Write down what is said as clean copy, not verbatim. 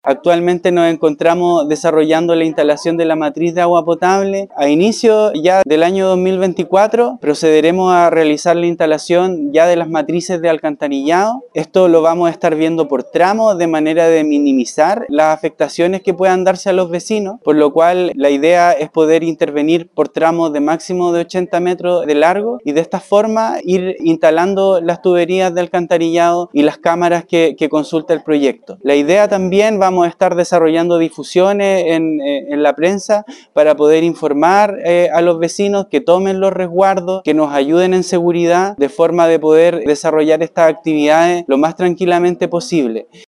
Actualmente nos encontramos desarrollando la instalación de la matriz de agua potable. A inicio ya del año 2024 procederemos a realizar la instalación ya de las matrices de alcantarillado. Esto lo vamos a estar viendo por tramos de manera de minimizar las afectaciones que puedan darse a los vecinos, por lo cual la idea es poder intervenir por tramos de máximo de 80 metros de largo y de esta forma ir instalando las tuberías de alcantarillado y las cámaras que consulta el proyecto. La idea también, vamos a estar desarrollando difusiones en la prensa para poder informar a los vecinos que tomen los resguardos, que nos ayuden en seguridad, de forma de poder desarrollar estas actividades lo más tranquilamente posible.